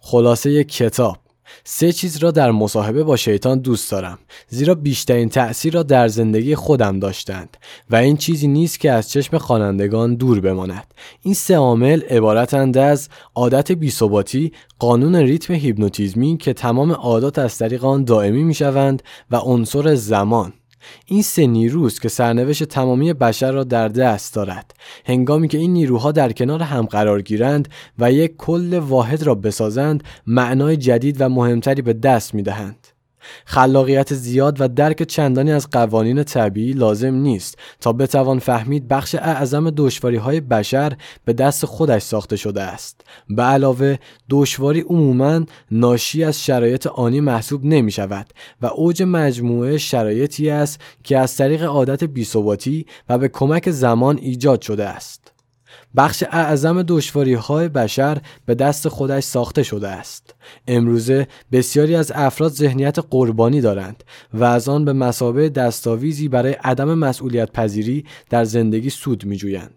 خلاصه یک کتاب. 3 چیز را در مصاحبه با شیطان دوست دارم، زیرا بیشترین تأثیر را در زندگی خودم داشتند و این چیزی نیست که از چشم خوانندگان دور بماند. این 3 عامل عبارتند از عادت بی‌ثباتی، قانون ریتم هیپنوتیزمی که تمام عادات از طریق آن دائمی می‌شوند و عنصر زمان. این 3 نیروست که سرنوشت تمامی بشر را در دست دارد. هنگامی که این نیروها در کنار هم قرار گیرند و یک کل واحد را بسازند، معنای جدید و مهمتری به دست می‌دهند. خلاقیت زیاد و درک چندانی از قوانین طبیعی لازم نیست تا بتوان فهمید بخش اعظم دشواری‌های بشر به دست خودش ساخته شده است. به علاوه دشواری عموماً ناشی از شرایط آنی محسوب نمی‌شود و اوج مجموعه شرایطی است که از طریق عادت بی‌ثباتی و به کمک زمان ایجاد شده است. بخش اعظم دشواری‌های بشر به دست خودش ساخته شده است. امروزه بسیاری از افراد ذهنیت قربانی دارند و از آن به مثابه دستاویزی برای عدم مسئولیت پذیری در زندگی سود می‌جویند.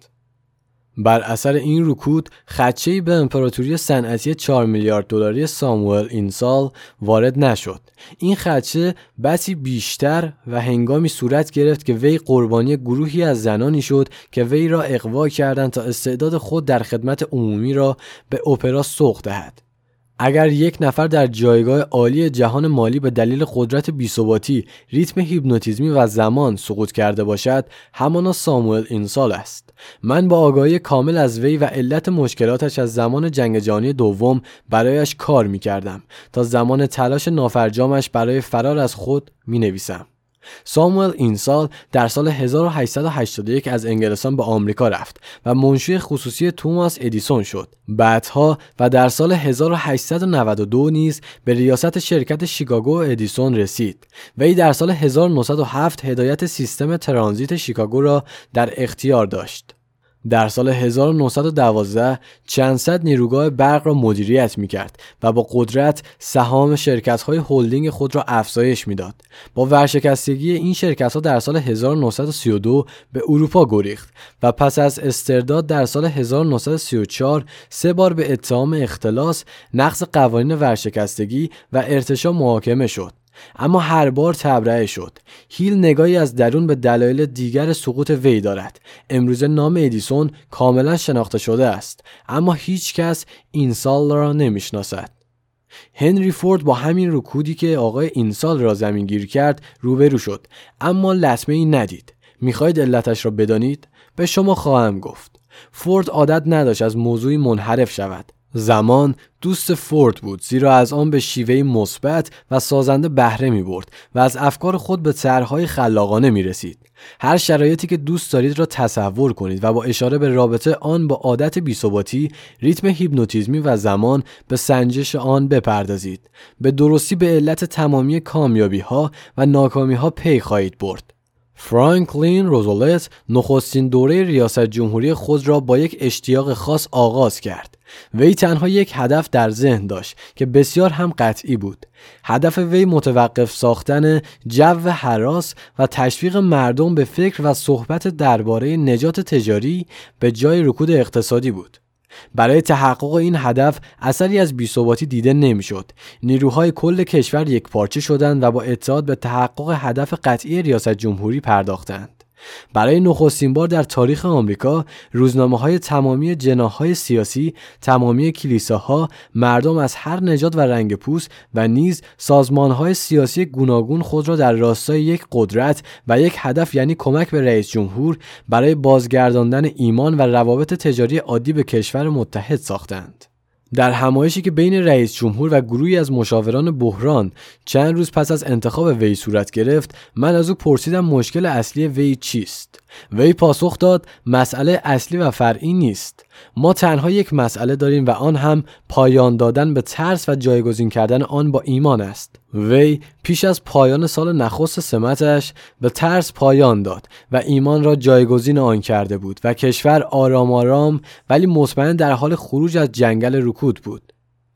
بر اثر این رکود خدشه‌ای به امپراتوری صنعتی 4 میلیارد دلاری ساموئل اینسال وارد نشد. این خدشه بسی بیشتر و هنگامی صورت گرفت که وی قربانی گروهی از زنانی شد که وی را اغوا کردند تا استعداد خود در خدمت عمومی را به اپرا سوق دهد. اگر یک نفر در جایگاه عالی جهان مالی به دلیل قدرت بی‌ثباتی، ریتم هیپنوتیزمی و زمان سقوط کرده باشد، همانا ساموئل اینسال است. من با آگاهی کامل از وی و علت مشکلاتش از زمان جنگ جهانی دوم برایش کار می‌کردم تا زمان تلاش نافرجامش برای فرار از خود می‌نویسم. ساموئل اینسال در سال 1881 از انگلستان به آمریکا رفت و منشی خصوصی توماس ادیسون شد. بعدها و در سال 1892 نیز به ریاست شرکت شیکاگو ادیسون رسید. وی در سال 1907 هدایت سیستم ترانزیت شیکاگو را در اختیار داشت. در سال 1912 چند صد نیروگاه برق را مدیریت می‌کرد و با قدرت سهام شرکت‌های هلدینگ خود را افزایش می‌داد. با ورشکستگی این شرکت‌ها در سال 1932 به اروپا گریخت و پس از استرداد در سال 1934 3 بار به اتهام اختلاس، نقض قوانین ورشکستگی و ارتشاء محاکمه شد. اما هر بار تبرئه شد. هیل نگاهی از درون به دلایل دیگر سقوط وی دارد. امروزه نام ادیسون کاملا شناخته شده است، اما هیچ کس اینسال را نمیشناسد. هنری فورد با همین رکودی که آقای اینسال را زمینگیر کرد روبرو شد، اما لطمه ای ندید. میخواهید علتش را بدانید؟ به شما خواهم گفت. فورد عادت نداشت از موضوعی منحرف شود. زمان دوست فورد بود، زیرا از آن به شیوهی مثبت و سازنده بهره می برد و از افکار خود به طرح‌های خلاقانه می رسید. هر شرایطی که دوست دارید را تصور کنید و با اشاره به رابطه آن با عادت بی‌ثباتی، ریتم هیپنوتیزمی و زمان به سنجش آن بپردازید. به درستی به علت تمامی کامیابی‌ها و ناکامی‌ها پی خواهید برد. فرانکلین روزولت نخستین دوره ریاست جمهوری خود را با یک اشتیاق خاص آغاز کرد. وی تنها یک هدف در ذهن داشت که بسیار هم قطعی بود. هدف وی متوقف ساختن جو هراس و تشویق مردم به فکر و صحبت درباره نجات تجاری به جای رکود اقتصادی بود. برای تحقق این هدف اثری از بی‌ثباتی دیده نمی‌شد. نیروهای کل کشور یکپارچه شدند و با اتحاد به تحقق هدف قطعی ریاست جمهوری پرداختند. برای نخستین بار در تاریخ آمریکا، روزنامه‌های تمامی جناح‌های سیاسی، تمامی کلیساها، مردم از هر نژاد و رنگ پوست و نیز سازمان‌های سیاسی گوناگون خود را در راستای یک قدرت و یک هدف، یعنی کمک به رئیس جمهور، برای بازگرداندن ایمان و روابط تجاری عادی به کشور متحد ساختند. در همایشی که بین رئیس جمهور و گروهی از مشاوران بحران چند روز پس از انتخاب وی صورت گرفت، من از او پرسیدم مشکل اصلی وی چیست؟ وی پاسخ داد مسئله اصلی و فرعی نیست. ما تنها یک مسئله داریم و آن هم پایان دادن به ترس و جایگزین کردن آن با ایمان است. وی پیش از پایان سال نخست سمتش به ترس پایان داد و ایمان را جایگزین آن کرده بود و کشور آرام آرام ولی مطمئن در حال خروج از جنگل رکود بود.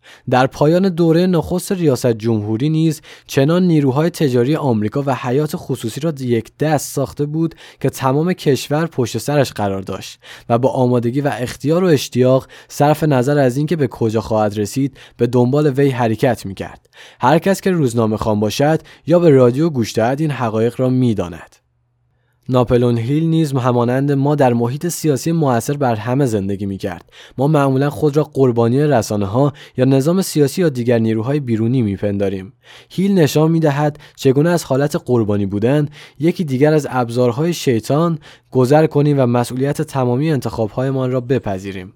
در پایان دوره نخست ریاست جمهوری نیز چنان نیروهای تجاری آمریکا و حیات خصوصی را یک دست ساخته بود که تمام کشور پشت سرش قرار داشت و با آمادگی و اختیار و اشتیاق صرف نظر از اینکه به کجا خواهد رسید به دنبال وی حرکت می‌کرد. هر کس که روزنامه خوان باشد یا به رادیو گوش دهد این حقایق را می‌داند. ناپلئون هیل نیز همانند ما در محیط سیاسی مؤثر بر همه زندگی می‌کرد. ما معمولا خود را قربانی رسانه‌ها یا نظام سیاسی یا دیگر نیروهای بیرونی می‌پنداریم. هیل نشان می‌دهد چگونه از حالت قربانی بودن یکی دیگر از ابزارهای شیطان گذر کنیم و مسئولیت تمامی انتخاب‌هایمان را بپذیریم.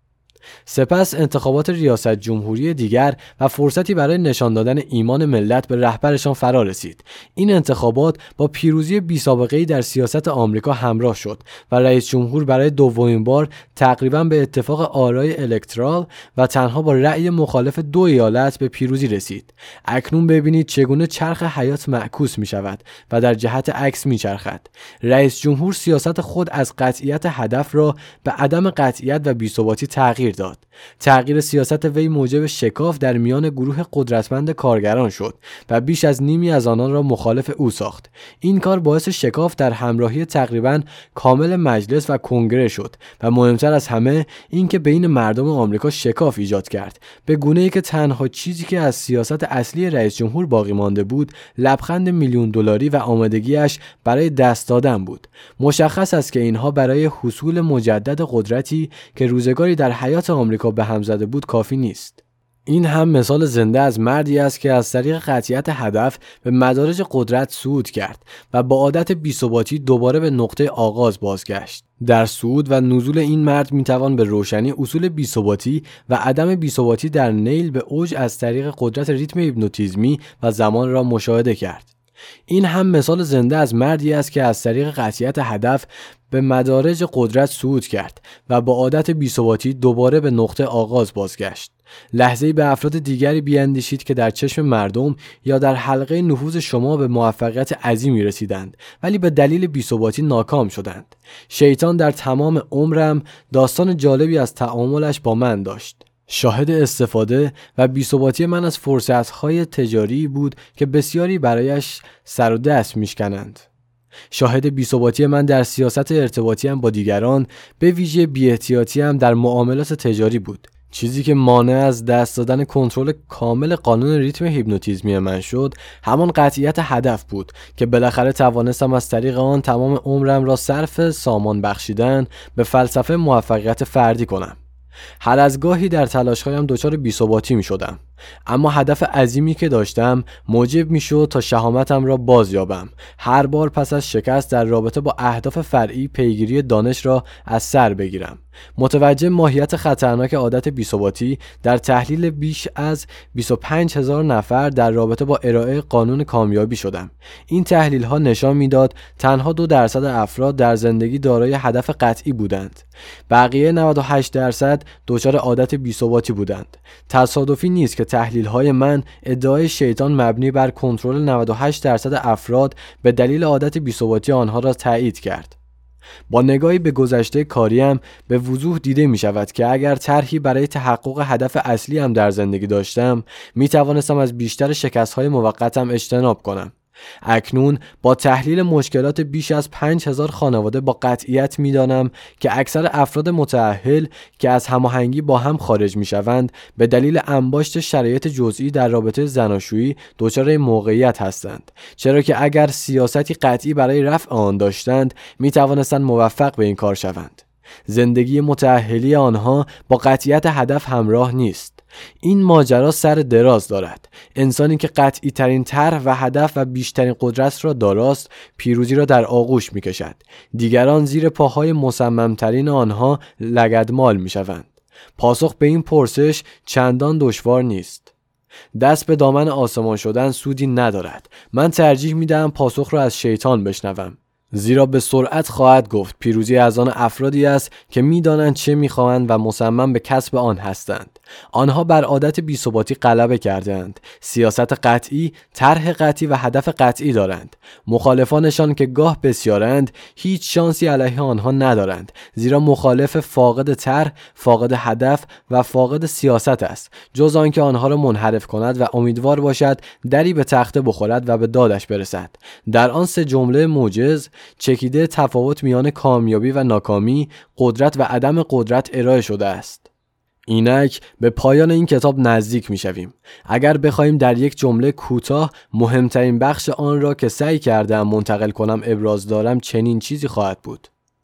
سپس انتخابات ریاست جمهوری دیگر و فرصتی برای نشان دادن ایمان ملت به رهبرشان فرا رسید. این انتخابات با پیروزی بی‌سابقه‌ای در سیاست آمریکا همراه شد و رئیس جمهور برای دومین بار تقریباً به اتفاق آرای الکترال و تنها با رأی مخالف 2 ایالت به پیروزی رسید. اکنون ببینید چگونه چرخ حیات معکوس می شود و در جهت عکس می چرخد. رئیس جمهور سیاست خود از قطعیت هدف را به عدم قطعیت و بی‌ثباتی تغییر داد. تغییر سیاست وی موجب شکاف در میان گروه قدرتمند کارگران شد و بیش از نیمی از آنان را مخالف او ساخت. این کار باعث شکاف در همراهی تقریباً کامل مجلس و کنگره شد و مهمتر از همه اینکه بین مردم آمریکا شکاف ایجاد کرد، به گونه‌ای که تنها چیزی که از سیاست اصلی رئیس جمهور باقی مانده بود لبخند میلیون دلاری و آمادگیش برای دست دادن بود. مشخص است که اینها برای حصول مجدد قدرتی که روزگاری در حیات آمریکا به هم زده بود کافی نیست. این هم مثال زنده از مردی است که از طریق قطعیت هدف به مدارج قدرت صعود کرد و با عادت بی‌ثباتی دوباره به نقطه آغاز بازگشت. در صعود و نزول این مرد میتوان به روشنی اصول بی‌ثباتی و عدم بی‌ثباتی در نیل به اوج از طریق قدرت ریتم هیپنوتیزمی و زمان را مشاهده کرد. این هم مثال زنده از مردی است که از طریق قطعیت هدف به مدارج قدرت صعود کرد و با عادت بی‌ثباتی دوباره به نقطه آغاز بازگشت. لحظه‌ای به افراد دیگری بیاندیشید که در چشم مردم یا در حلقه نفوذ شما به موفقیت عظیمی رسیدند ولی به دلیل بی‌ثباتی ناکام شدند. شیطان در تمام عمرم داستان جالبی از تعاملش با من داشت. شاهد استفاده و بی‌ثباتی من از فرصت‌های تجاری بود که بسیاری برایش سر و دست می‌شکنند. شاهد بی‌ثباتی من در سیاست ارتباطیم با دیگران، به ویژه بی‌احتیاطیم در معاملات تجاری بود. چیزی که مانع از دست دادن کنترل کامل قانون ریتم هیپنوتیزمی من شد، همان قطعیت هدف بود که بالاخره توانستم از طریق آن تمام عمرم را صرف سامان بخشیدن به فلسفه موفقیت فردی کنم. هر از گاهی در تلاش‌هایم دچار بی‌ثباتی می‌شدم، اما هدف عظیمی که داشتم موجب می‌شد تا شهامتم را بازیابم. هر بار پس از شکست در رابطه با اهداف فرعی پیگیری دانش را از سر بگیرم. متوجه ماهیت خطرناک عادت بی‌ثباتی در تحلیل بیش از 25,000 نفر در رابطه با ارائه قانون کامیابی شدم. این تحلیل‌ها نشان می‌داد تنها 2% افراد در زندگی دارای هدف قطعی بودند. بقیه 98% دچار عادت بی‌ثباتی بودند. تصادفی نیست که تحلیل‌های من ادعای شیطان مبنی بر کنترل 98% افراد به دلیل عادت بی‌ثباتی آنها را تایید کرد. با نگاهی به گذشته کاریم به وضوح دیده می شود که اگر طرحی برای تحقق هدف اصلی هم در زندگی داشتم می توانستم از بیشتر شکست‌های موقتم اجتناب کنم. اکنون با تحلیل مشکلات بیش از 5,000 خانواده با قطعیت می‌دانم که اکثر افراد متأهل که از هماهنگی با هم خارج می‌شوند به دلیل انباشت شرایط جزئی در رابطه زناشویی دچار موقعیت هستند، چرا که اگر سیاستی قطعی برای رفع آن داشتند می‌توانستند موفق به این کار شوند. زندگی متأهلی آنها با قطعیت هدف همراه نیست. این ماجرا سر دراز دارد. انسانی که قطعی ترین طرح و هدف و بیشترین قدرت را داراست پیروزی را در آغوش می کشد. دیگران زیر پاهای مصمم ترین آنها لگدمال می شوند. پاسخ به این پرسش چندان دشوار نیست. دست به دامن آسمان شدن سودی ندارد. من ترجیح می دهم پاسخ را از شیطان بشنوم. زیرا به سرعت خواهد گفت پیروزی از آن افرادی است که می‌دانند چه می‌خواهند و مصمم به کسب آن هستند. آنها بر عادت بی‌ثباتی غلبه کردند. سیاست قطعی، طرح قطعی و هدف قطعی دارند. مخالفانشان که گاه بسیارند، هیچ شانسی علیه آنها ندارند، زیرا مخالف فاقد طرح، فاقد هدف و فاقد سیاست است، جز آنکه آنها را منحرف کند و امیدوار باشد دری به تخته بخورد و به دادش برسد. در آن سه جمله موجز چکیده تفاوت میان کامیابی و ناکامی، قدرت و عدم قدرت ارائه شده است. اینک به پایان این کتاب نزدیک می‌شویم. اگر بخوایم در یک جمله کوتاه مهمترین بخش آن را که سعی کردم منتقل کنم ابراز دارم، چنین چیزی خواهد بود: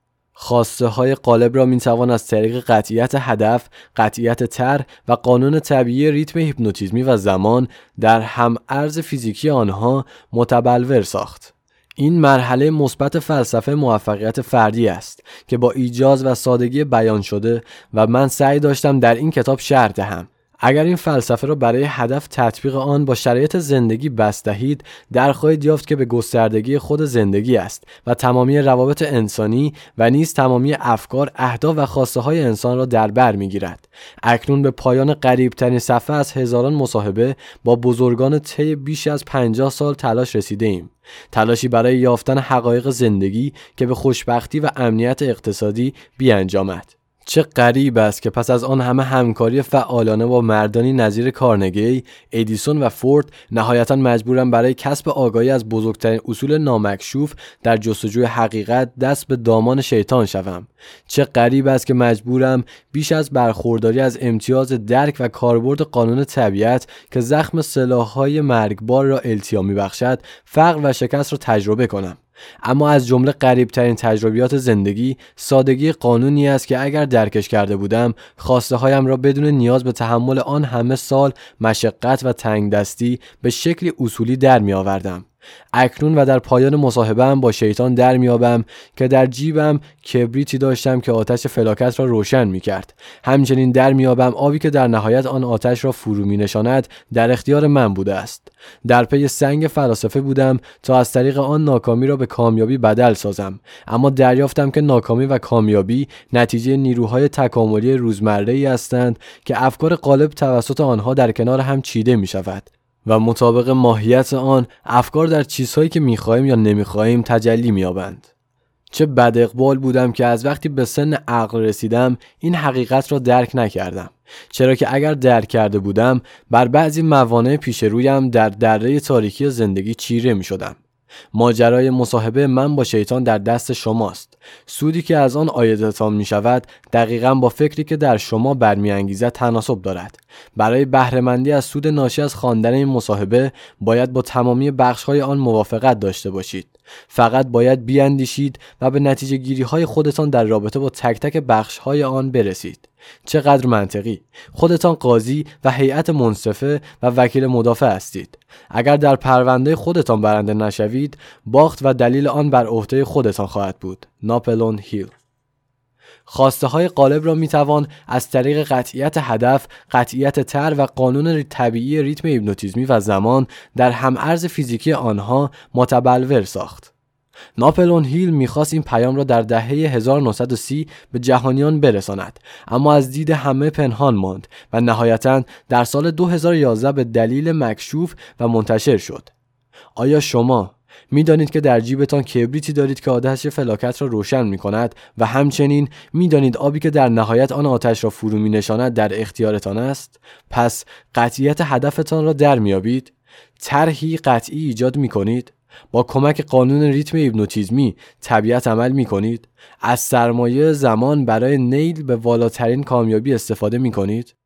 خواسته های غالب را میتوان از طریق قطعیت هدف، قطعیت طرح و قانون طبیعی ریتم هیپنوتیزمی و زمان در هم ارز فیزیکی آنها متبلور ساخت. این مرحله مثبت فلسفه موفقیت فردی است که با ایجاز و سادگی بیان شده و من سعی داشتم در این کتاب شرح دهم. اگر این فلسفه را برای هدف تطبیق آن با شرایط زندگی بس دهید، در خواهید یافت که به گستردگی خود زندگی است و تمامی روابط انسانی و نیز تمامی افکار، اهداف و خواسته های انسان را در بر میگیرد. اکنون به پایان قریبترین صفحه از هزاران مصاحبه با بزرگان طی بیش از 50 سال تلاش رسیده ایم. تلاشی برای یافتن حقایق زندگی که به خوشبختی و امنیت اقتصادی بیانجامد. چه غریب است که پس از آن همه همکاری فعالانه با مردانی نظیر کارنگی، ادیسون و فورد، نهایتاً مجبورم برای کسب آگاهی از بزرگترین اصول نامکشوف در جستجوی حقیقت دست به دامان شیطان شوم. چه غریب است که مجبورم بیش از برخورداری از امتیاز درک و کاربرد قانون طبیعت که زخم سلاح‌های مرگبار را التیام می‌بخشد، فقر و شکست را تجربه کنم. اما از جمله غریب‌ترین تجربیات زندگی، سادگی قانونی است که اگر درکش کرده بودم، خواسته هایم را بدون نیاز به تحمل آن همه سال مشقت و تنگ دستی به شکلی اصولی در می آوردم. اکنون و در پایان مصاحبه‌ام با شیطان در میابم که در جیبم کبریتی داشتم که آتش فلاکت را روشن میکرد. همچنین در میابم آبی که در نهایت آن آتش را فرو مینشاند در اختیار من بوده است. در پی سنگ فلاسفه بودم تا از طریق آن ناکامی را به کامیابی بدل سازم، اما دریافتم که ناکامی و کامیابی نتیجه نیروهای تکاملی روزمره‌ای هستند که افکار غالب توسط آنها در کنار هم چیده میشود و مطابق ماهیت آن افکار در چیزهایی که می‌خواهیم یا نمی‌خواهیم تجلی می‌یابند. چه بد اقبال بودم که از وقتی به سن عقل رسیدم این حقیقت را درک نکردم، چرا که اگر درک کرده بودم بر بعضی موانع پیش رویم در دره تاریکی زندگی چیره می‌شدم. ماجرای مصاحبه من با شیطان در دست شماست. سودی که از آن عایدتان می شود دقیقاً با فکری که در شما برمی‌انگیزد تناسب دارد. برای بهره‌مندی از سود ناشی از خواندن این مصاحبه باید با تمامی بخش‌های آن موافقت داشته باشید. فقط باید بیاندیشید و به نتیجه گیری‌های خودتان در رابطه با تک تک بخش‌های آن برسید. چقدر منطقی! خودتان قاضی و هیئت منصفه و وکیل مدافع هستید. اگر در پرونده خودتان برنده نشوید، باخت و دلیل آن بر عهده خودتان خواهد بود. ناپلئون هیل. خواسته های غالب را می توان از طریق قطعیت هدف، قطعیت طرح و قانون طبیعی ریتم هیپنوتیزمی و زمان در هم ارز فیزیکی آنها متبلور ساخت. ناپلئون هیل می‌خواست این پیام را در دهه 1930 به جهانیان برساند، اما از دید همه پنهان ماند و نهایتاً در سال 2011 به دلیل مکشوف و منتشر شد. آیا شما می‌دانید که در جیبتان کبریتی دارید که آتش فلاکت را روشن می‌کند و همچنین می‌دانید آبی که در نهایت آن آتش را فرو می‌نشاند در اختیارتان است؟ پس قطعیت هدفتان را در می‌یابید؟ طرحی قطعی ایجاد می‌کنید؟ با کمک قانون ریتم هیپنوتیزمی طبیعت عمل می کنید؟ از سرمایه زمان برای نیل به والاترین کامیابی استفاده می کنید؟